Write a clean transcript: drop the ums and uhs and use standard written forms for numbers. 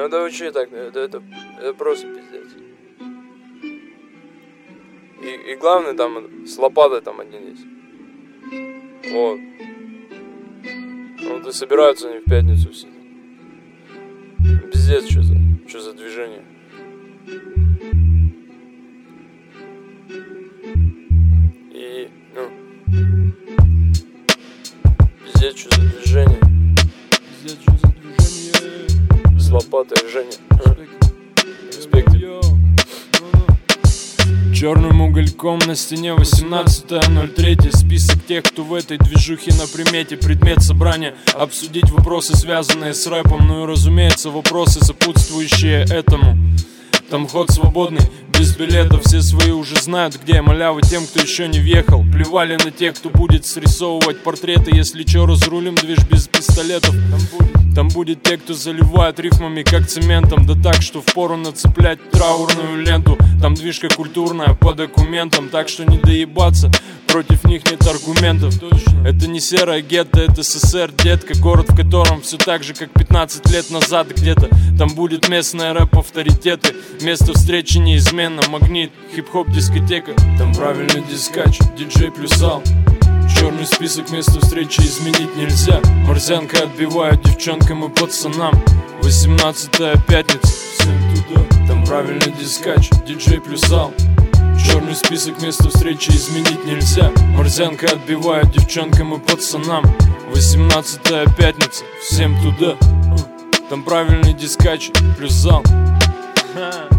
Ну это вообще так, это просто пиздец. И главное там с лопатой там один есть. Вот. Вот и собираются они в пятницу все. Пиздец, что за движение. И, пиздец, что за движение. Пиздец, что за движение. С лопатой, Женя. Респект. Черным угольком на стене 18.03. Список тех, кто в этой движухе на примете. Предмет собрания — обсудить вопросы, связанные с рэпом. Ну и разумеется, вопросы, сопутствующие этому. Там ход свободный, без билетов. Все свои уже знают, где. Малявы тем, кто еще не въехал. Плевали на тех, кто будет срисовывать портреты. Если че, разрулим движ без пистолетов. Там будет те, кто заливает рифмами как цементом. Да так, что впору нацеплять траурную ленту. Там движка культурная по документам. Так что не доебаться, против них нет аргументов. Это не серая гетто, это СССР, детка. Город, в котором все так же, как 15 лет назад где-то. Там будет местная рэп-авторитеты. Место встречи неизменно, магнит, хип-хоп, дискотека. Там правильный дискач, диджей плюс зал. Черный список, место встречи изменить нельзя. Морзянка отбивает девчонкам и пацанам. 18-я пятница, всем туда. Там правильный дискач, диджей плюс зал. Черный список, место встречи изменить нельзя. Морзянка отбивает девчонкам и пацанам. 18-я пятница, всем туда. Там правильный дискач плюс зал.